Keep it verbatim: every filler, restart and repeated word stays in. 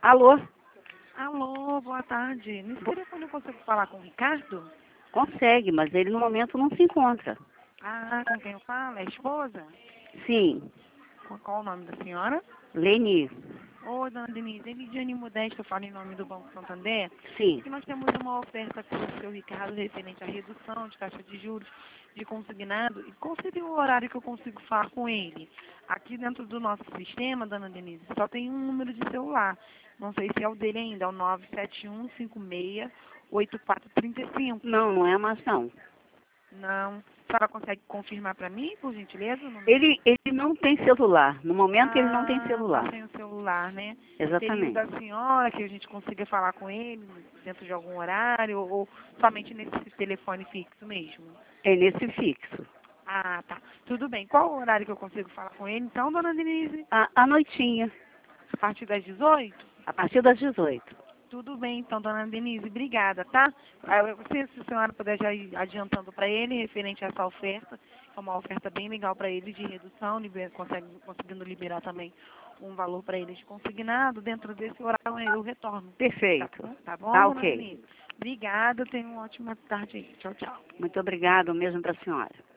Alô? Alô, boa tarde. Nesse telefone eu consigo falar com o Ricardo? Consegue, mas ele no momento não se encontra. Ah, com quem eu falo? É a esposa? Sim, Qual qual o nome da senhora? Leni. Oi, dona Denise. É Lidiane Modesto, eu falo em nome do Banco Santander. Sim. E nós temos uma oferta com o seu Ricardo referente à redução de taxa de juros de consignado. E qual seria o horário que eu consigo falar com ele? Aqui dentro do nosso sistema, dona Denise, só tem um número de celular. Não sei se é o dele ainda, é o nove sete um cinco seis oito quatro três cinco. Não, não é mais não. Não. A senhora consegue confirmar para mim, por gentileza? O número? Ele, ele não tem celular. No momento ele não tem Ah, celular. tá sem o celular, né? Seria o Exatamente. da senhora que a gente consiga falar com ele dentro de algum horário ou, ou somente nesse telefone fixo mesmo? É nesse fixo. Ah, tá. Tudo bem. Qual o horário que eu consigo falar com ele, então, dona Denise? À, à noitinha, A partir das dezoito? a partir das dezoito. Tudo bem, então, dona Denise, obrigada, tá? Ah, eu- Se se a senhora puder já ir adiantando para ele, referente a essa oferta, é uma oferta bem legal para ele de redução, liber, consegue, conseguindo liberar também um valor para ele de consignado, dentro desse horário eu retorno. Tá Perfeito. bom, tá bom, Tá dona ok. Denise? Obrigada, tenha uma ótima tarde aí. Tchau, tchau. Muito obrigado, mesmo para a senhora.